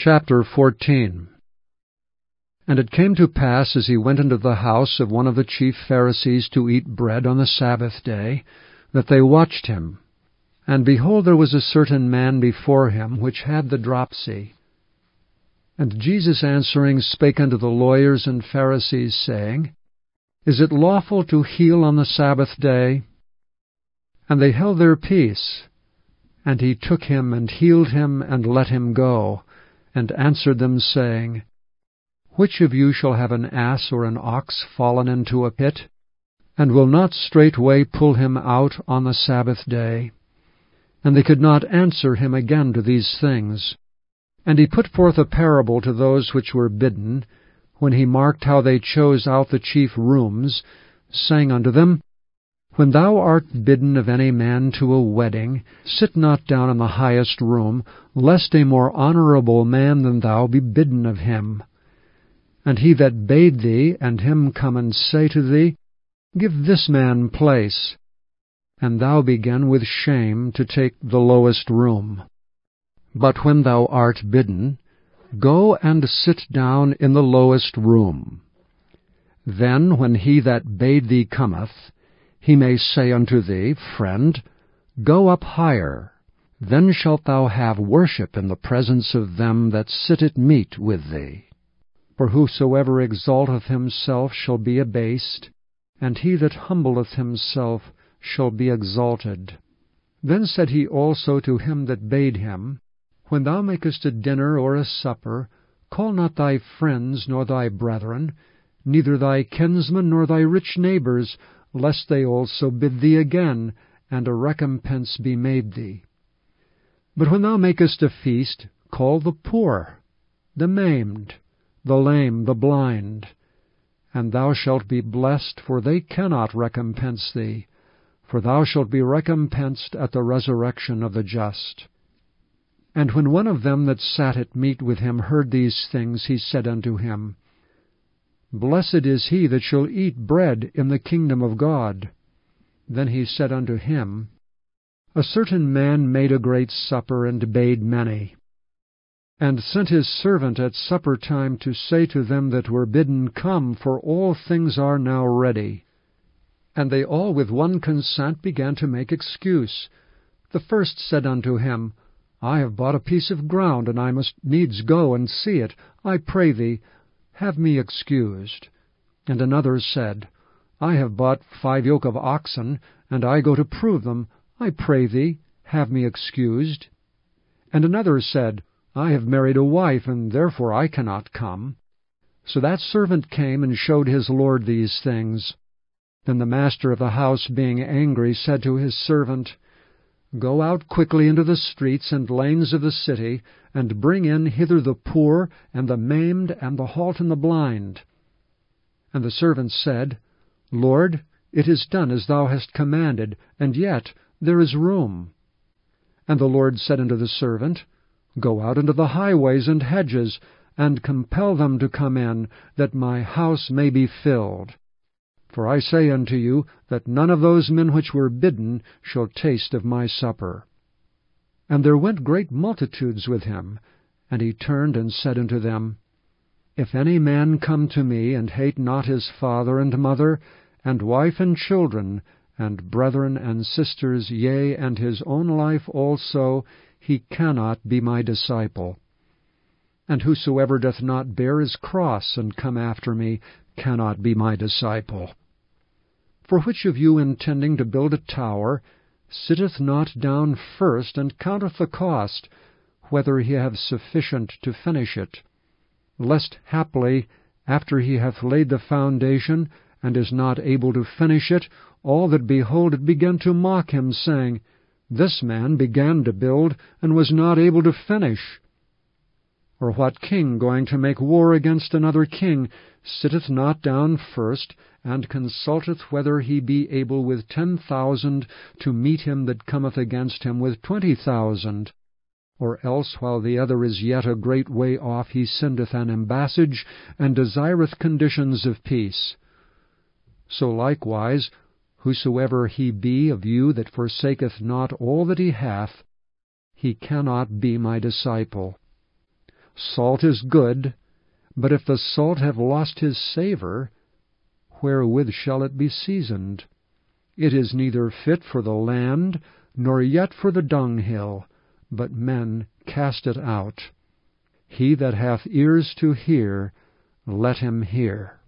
Chapter 14. And it came to pass, as he went into the house of one of the chief Pharisees to eat bread on the Sabbath day, that they watched him. And behold, there was a certain man before him, which had the dropsy. And Jesus answering spake unto the lawyers and Pharisees, saying, Is it lawful to heal on the Sabbath day? And they held their peace. And he took him, and healed him, and let him go, and answered them, saying, Which of you shall have an ass or an ox fallen into a pit, and will not straightway pull him out on the Sabbath day? And they could not answer him again to these things. And he put forth a parable to those which were bidden, when he marked how they chose out the chief rooms, saying unto them, When thou art bidden of any man to a wedding, sit not down in the highest room, lest a more honorable man than thou be bidden of him. And he that bade thee, and him come and say to thee, Give this man place, and thou begin with shame to take the lowest room. But when thou art bidden, go and sit down in the lowest room. Then when he that bade thee cometh, he may say unto thee, Friend, go up higher. Then shalt thou have worship in the presence of them that sit at meat with thee. For whosoever exalteth himself shall be abased, and he that humbleth himself shall be exalted. Then said he also to him that bade him, When thou makest a dinner or a supper, call not thy friends nor thy brethren, neither thy kinsmen nor thy rich neighbors, lest they also bid thee again, and a recompense be made thee. But when thou makest a feast, call the poor, the maimed, the lame, the blind, and thou shalt be blessed, for they cannot recompense thee, for thou shalt be recompensed at the resurrection of the just. And when one of them that sat at meat with him heard these things, he said unto him, Blessed is he that shall eat bread in the kingdom of God. Then he said unto him, A certain man made a great supper, and bade many, and sent his servant at supper time to say to them that were bidden, Come, for all things are now ready. And they all with one consent began to make excuse. The first said unto him, I have bought a piece of ground, and I must needs go and see it. I pray thee, have me excused. And another said, I have bought 5 yoke of oxen, and I go to prove them. I pray thee, have me excused. And another said, I have married a wife, and therefore I cannot come. So that servant came and showed his lord these things. Then the master of the house, being angry, said to his servant, Go out quickly into the streets and lanes of the city, and bring in hither the poor, and the maimed, and the halt, and the blind. And the servant said, Lord, it is done as thou hast commanded, and yet there is room. And the Lord said unto the servant, Go out into the highways and hedges, and compel them to come in, that my house may be filled. For I say unto you, that none of those men which were bidden shall taste of my supper. And there went great multitudes with him, and he turned and said unto them, If any man come to me, and hate not his father and mother, and wife and children, and brethren and sisters, yea, and his own life also, he cannot be my disciple. And whosoever doth not bear his cross, and come after me, cannot be my disciple. For which of you, intending to build a tower, sitteth not down first, and counteth the cost, whether he have sufficient to finish it? Lest haply, after he hath laid the foundation, and is not able to finish it, all that behold it begin to mock him, saying, This man began to build, and was not able to finish. Or what king, going to make war against another king, sitteth not down first, and consulteth whether he be able with 10,000 to meet him that cometh against him with 20,000? Or else, while the other is yet a great way off, he sendeth an ambassage, and desireth conditions of peace. So likewise, whosoever he be of you that forsaketh not all that he hath, he cannot be my disciple. Salt is good, but if the salt have lost his savour, wherewith shall it be seasoned? It is neither fit for the land, nor yet for the dunghill, but men cast it out. He that hath ears to hear, let him hear.